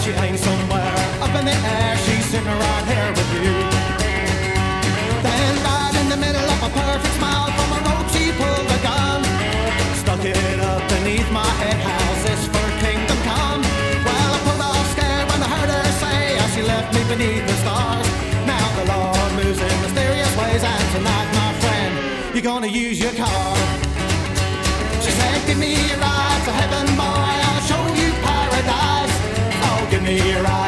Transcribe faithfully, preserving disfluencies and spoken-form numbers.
she ain't somewhere up in the air, she's sitting right here with you. Then right in the middle of a perfect smile from a rope she pulled a gun, stuck it up beneath my head, how's this for kingdom come? Well, I pulled off scared when I heard her say as she left me beneath the stars. Now the Lord moves in mysterious ways, and tonight, my friend, you're gonna use your car. She said, give me a ride to heaven, boy, I'll show you paradise. Oh, give me a ride